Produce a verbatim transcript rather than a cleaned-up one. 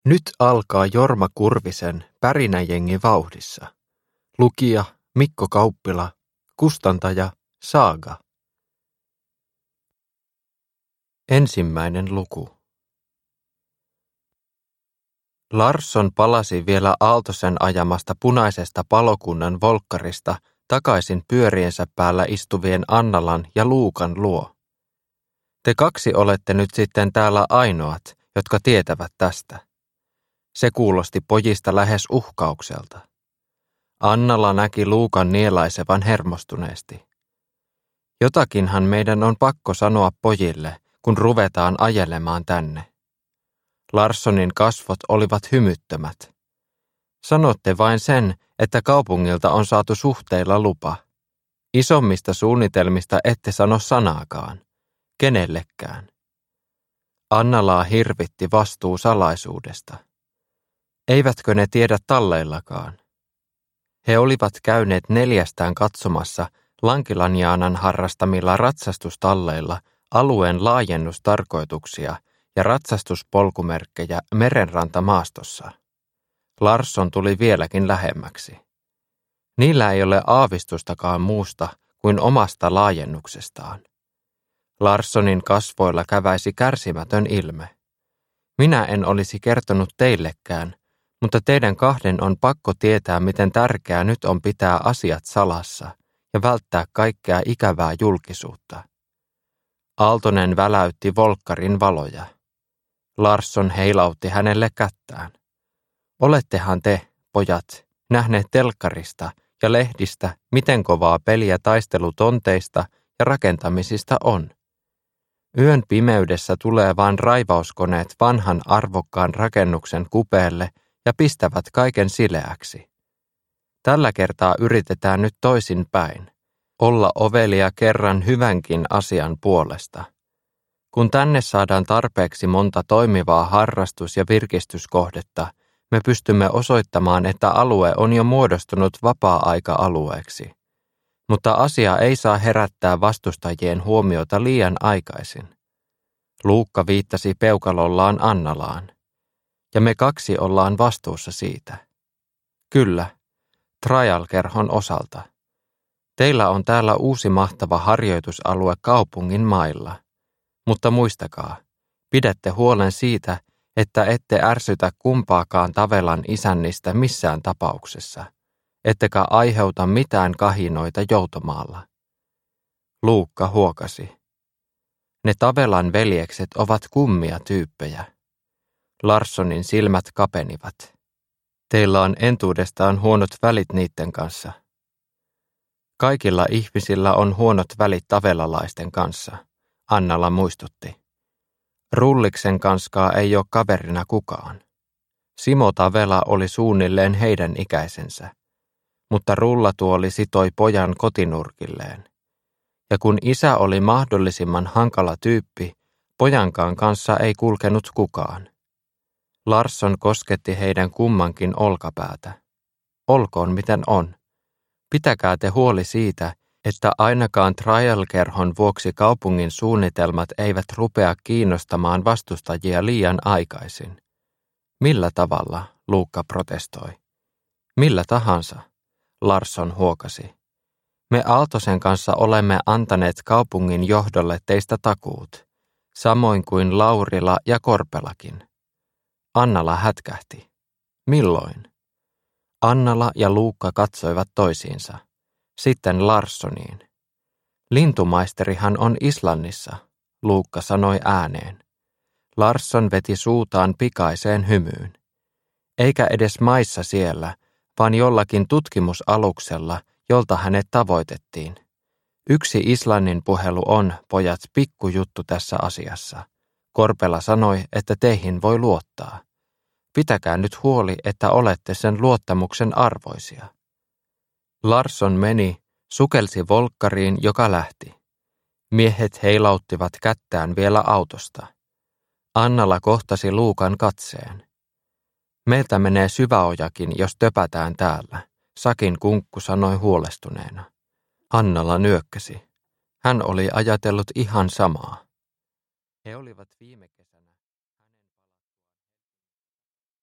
Nyt alkaa Jorma Kurvisen Pärinäjengi vauhdissa. Lukija Mikko Kauppila, kustantaja Saaga. Ensimmäinen luku. Larsson palasi vielä Aaltosen ajamasta punaisesta palokunnan volkkarista takaisin pyöriensä päällä istuvien Annalan ja Luukan luo. Te kaksi olette nyt sitten täällä ainoat, jotka tietävät tästä. Se kuulosti pojista lähes uhkaukselta. Annala näki Luukan nielaisevan hermostuneesti. Jotakinhan meidän on pakko sanoa pojille, kun ruvetaan ajelemaan tänne. Larssonin kasvot olivat hymyttömät. Sanotte vain sen, että kaupungilta on saatu suhteilla lupa. Isommista suunnitelmista ette sano sanaakaan. Kenellekään. Annalaa hirvitti vastuu salaisuudesta. Eivätkö ne tiedä talleillakaan? He olivat käyneet neljästään katsomassa Lankilanjaanan harrastamilla ratsastustalleilla alueen laajennustarkoituksia ja ratsastuspolkumerkkejä merenrantamaastossa. Larsson tuli vieläkin lähemmäksi. Niillä ei ole aavistustakaan muusta kuin omasta laajennuksestaan. Larssonin kasvoilla käväisi kärsimätön ilme. Minä en olisi kertonut teillekään, mutta teidän kahden on pakko tietää, miten tärkeää nyt on pitää asiat salassa ja välttää kaikkea ikävää julkisuutta. Aaltonen väläytti volkkarin valoja. Larsson heilautti hänelle kättään. Olettehan te, pojat, nähneet telkkarista ja lehdistä, miten kovaa peliä taistelutonteista ja rakentamisista on. Yön pimeydessä tulee vain raivauskoneet vanhan arvokkaan rakennuksen kupeelle ja pistävät kaiken sileäksi. Tällä kertaa yritetään nyt toisin päin. Olla ovelia kerran hyvänkin asian puolesta. Kun tänne saadaan tarpeeksi monta toimivaa harrastus- ja virkistyskohdetta, me pystymme osoittamaan, että alue on jo muodostunut vapaa-aika-alueeksi. Mutta asia ei saa herättää vastustajien huomiota liian aikaisin. Luukka viittasi peukalollaan Annalaan. Ja me kaksi ollaan vastuussa siitä. Kyllä, Trial-kerhon osalta. Teillä on täällä uusi mahtava harjoitusalue kaupungin mailla. Mutta muistakaa, pidätte huolen siitä, että ette ärsytä kumpaakaan Tavelan isännistä missään tapauksessa, ettekä aiheuta mitään kahinoita Joutomaalla. Luukka huokasi. Ne Tavelan veljekset ovat kummia tyyppejä. Larssonin silmät kapenivat. Teillä on entuudestaan huonot välit niiden kanssa. Kaikilla ihmisillä on huonot välit tavelalaisten kanssa, Annala muistutti. Rulliksen kanskaa ei ole kaverina kukaan. Simo Tavela oli suunnilleen heidän ikäisensä, mutta rullatuoli sitoi pojan kotinurkilleen. Ja kun isä oli mahdollisimman hankala tyyppi, pojankaan kanssa ei kulkenut kukaan. Larsson kosketti heidän kummankin olkapäätä. Olkoon miten on. Pitäkää te huoli siitä, että ainakaan Trial-kerhon vuoksi kaupungin suunnitelmat eivät rupea kiinnostamaan vastustajia liian aikaisin. Millä tavalla, Luukka protestoi. Millä tahansa, Larsson huokasi. Me Aaltosen kanssa olemme antaneet kaupungin johdolle teistä takuut, samoin kuin Laurila ja Korpelakin. Annala hätkähti. Milloin? Annala ja Luukka katsoivat toisiinsa. Sitten Larssoniin. Lintumaisterihan on Islannissa, Luukka sanoi ääneen. Larsson veti suutaan pikaiseen hymyyn. Eikä edes maissa siellä, vaan jollakin tutkimusaluksella, jolta hänet tavoitettiin. Yksi Islannin puhelu on, pojat, pikkujuttu tässä asiassa. Korpela sanoi, että teihin voi luottaa. Pitäkää nyt huoli, että olette sen luottamuksen arvoisia. Larsson meni, sukelsi volkkariin, joka lähti. Miehet heilauttivat kättään vielä autosta. Annala kohtasi Luukan katseen. Meiltä menee syväojakin, jos töpätään täällä, Sakin kunkku sanoi huolestuneena. Annala nyökkäsi. Hän oli ajatellut ihan samaa. He olivat viime